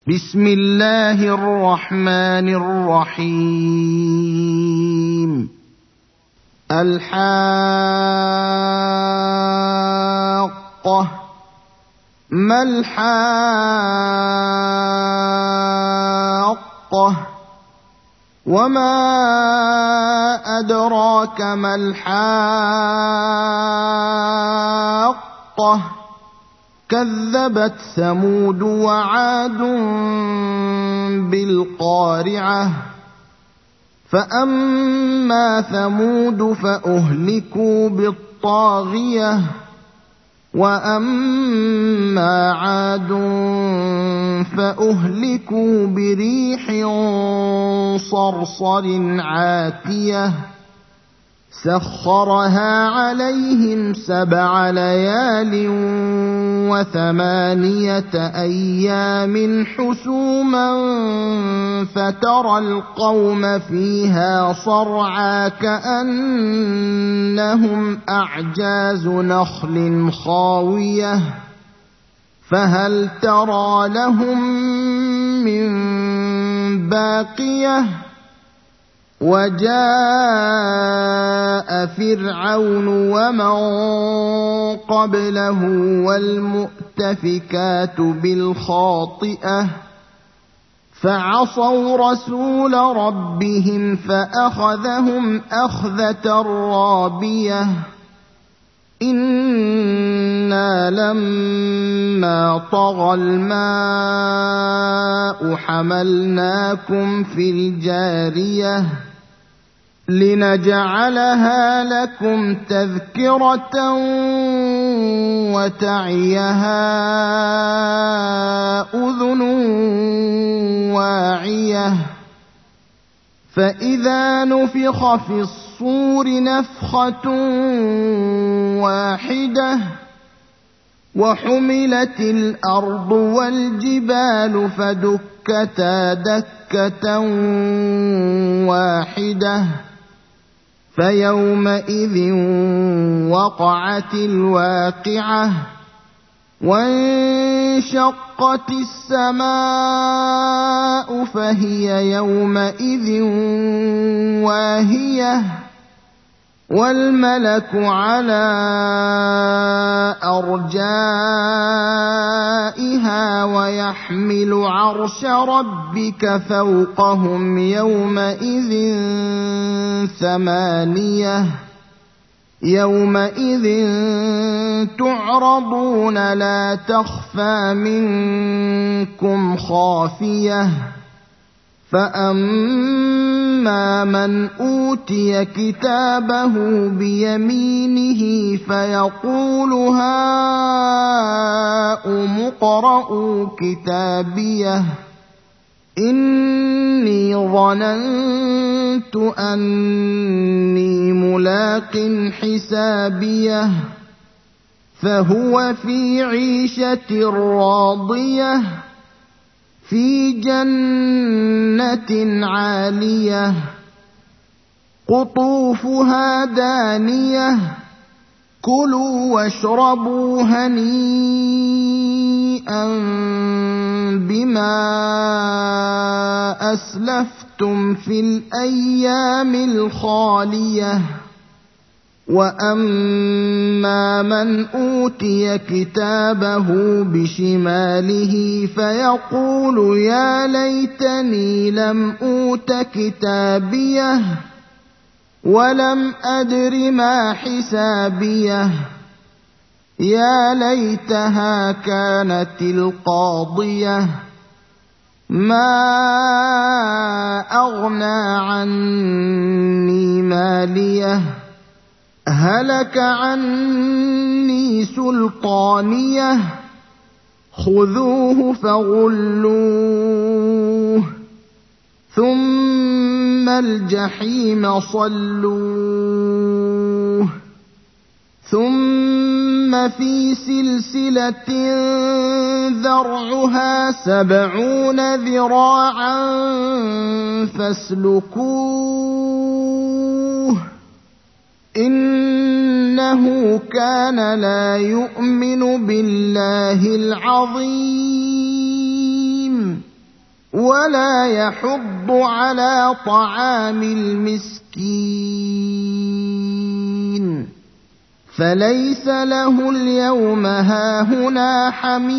بسم الله الرحمن الرحيم الحاقة ما الحاقة وما أدراك ما الحاقة كذبت ثمود وعاد بالقارعة فأما ثمود فأهلكوا بالطاغية وأما عاد فأهلكوا بريح صرصر عاتية سخرها عليهم 7 ليال و8 أيام حسوما فترى القوم فيها صرعى كأنهم أعجاز نخل خاوية فهل ترى لهم من باقية وجاء فرعون ومن قبله والمؤتفكات بالخاطئة فعصوا رسول ربهم فأخذهم أخذة رابية إنا لما طغى الماء حملناكم في الجارية لنجعلها لكم تذكرة وتعيها أذن واعية فإذا نفخ في الصور نفخة واحدة وحملت الأرض والجبال فدكتا دكة واحدة فيومئذ وقعت الواقعة وانشقت السماء فهي يومئذ واهية والملك على أرجائها ويحمل عرش ربك فوقهم يومئذ 8 يومئذ تعرضون لا تخفى منكم خافية فأما من أوتي كتابه بيمينه فيقول هاؤم اقرءوا كتابيه إني ظننت أني ملاق حسابيه فهو في عيشة راضية في جنة عالية قطوفها دانية كلوا واشربوا هنيئا بما أسلفتم في الأيام الخالية وأما من أوتي كتابه بشماله فيقول يا ليتني لم أوت كتابيه ولم أدر ما حسابيه يا ليتها كانت القاضية ما أغنى عني ماليه هلك عني سلطانيه خذوه فغلوه ثم الجحيم صلوه ثم في سلسلة ذرعها 70 ذراعا فاسلكوه إنه كان لا يؤمن بالله العظيم ولا يحض على طعام المسكين فليس له اليوم هاهنا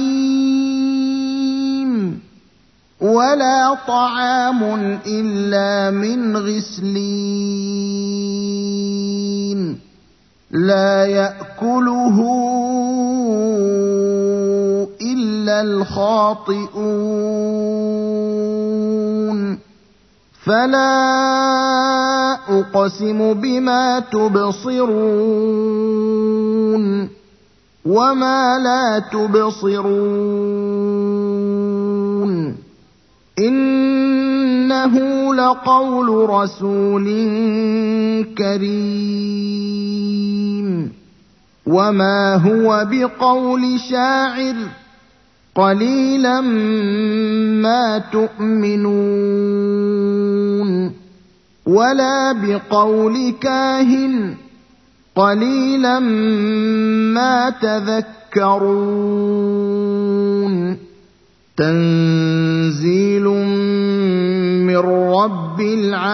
حميم ولا طعام إلا من غسلين لا يأكله إلا الخاطئون فلا أقسم بما تبصرون وما لا تبصرون إنه لقول رسول كريم وما هو بقول شاعر قليلا ما تؤمنون ولا بقول كاهن قليلا ما تذكرون تنزيل من رب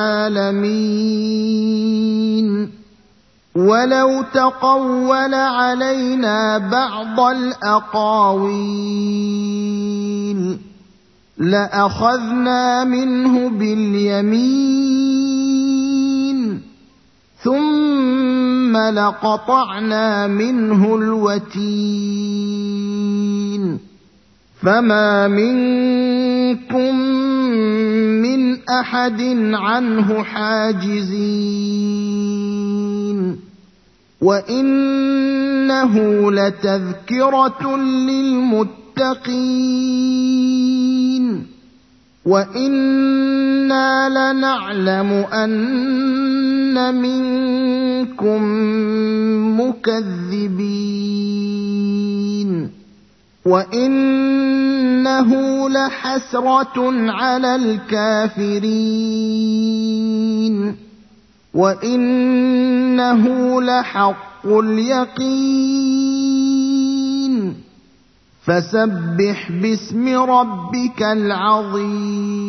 العالمين ولو تقول علينا بعض الأقاويل لأخذنا منه باليمين ثم لقطعنا منه الوتين فما منكم من أحد عنه حاجزين وإنه لتذكرة للمتقين وإنا لنعلم أن منكم مكذبين وإنه لحسرة على الكافرين وإنه لحق اليقين فسبح باسم ربك العظيم